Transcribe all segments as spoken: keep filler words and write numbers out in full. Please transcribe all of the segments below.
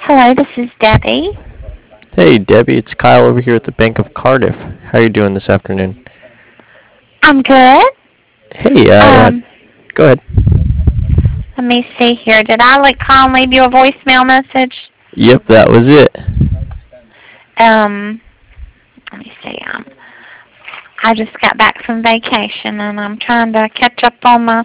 Hello, this is Debbie. Hey Debbie, it's Kyle over here at the Bank of Cardiff. How are you doing this afternoon? I'm good. Hey, uh, uh Um, go ahead. Let me see here. Did I like call and leave you a voicemail message? Yep, that was it. Um, Let me see. Um, I just got back from vacation and I'm trying to catch up on my.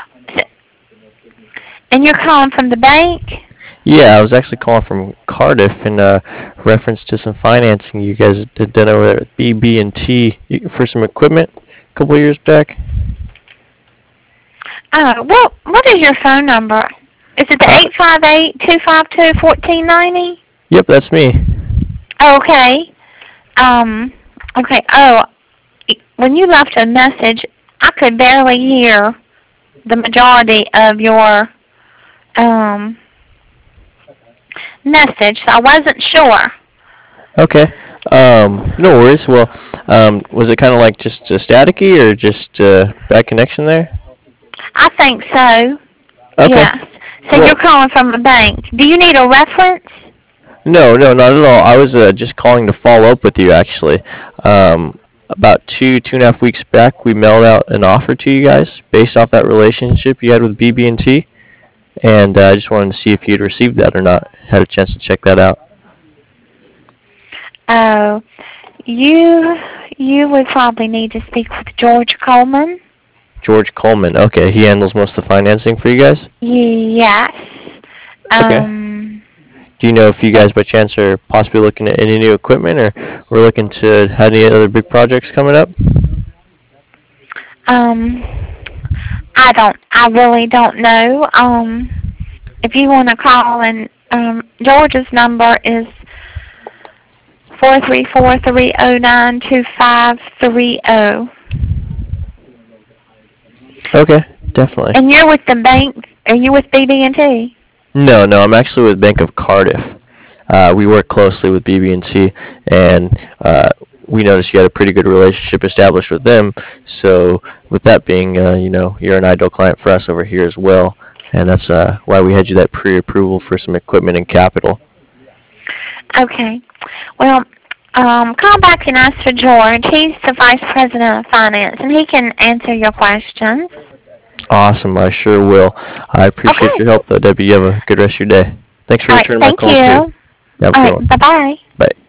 And you're calling from the bank? Yeah, I was actually calling from Cardiff in uh, reference to some financing you guys had done over there at B B and T for some equipment a couple of years back. Oh, well, what is your phone number? Is it the Uh, eight five eight, two five two, one four nine zero? yep, that's me. Okay. Um, okay. Oh, when you left a message, I could barely hear the majority of your um message, so I wasn't sure. Okay. Um, no worries. Well, um, was it kind of like just uh, staticky or just uh, bad connection there? I think so. Okay. Yes. So you're Well, calling from the bank. Do you need a reference? no, no, not at all. I was uh, just calling to follow up with you, actually. Um, about two, two and a half weeks back, we mailed out an offer to you guys based off that relationship you had with B B and T, and uh, I just wanted to see if you'd received that or not. Had a chance to check that out. Oh, you you would probably need to speak with George Coleman. George Coleman. Okay, he handles most of the financing for you guys. Yes. Okay. Um. Do you know if you guys, by chance, are possibly looking at any new equipment, or we're looking to have any other big projects coming up? Um. I don't. I really don't know. Um. If you want to call, and um, George's number is four three four three zero nine two five three zero. Okay, definitely. And you're with the bank. Are you with B B and T? No, no, I'm actually with Bank of Cardiff. Uh, we work closely with B B and T, and uh, we noticed you had a pretty good relationship established with them. So, with that being, uh, you know, you're an ideal client for us over here as well, and that's uh, why we had you that pre-approval for some equipment and capital. Okay. Well, um, call back and ask for George. He's the vice president of finance, and he can answer your questions. Awesome, I sure will. I appreciate Okay. your help, though, Debbie. You have a good rest of your day. Thanks for All right. returning my Thank call too. you. Have a All good right. one. Bye bye. Bye.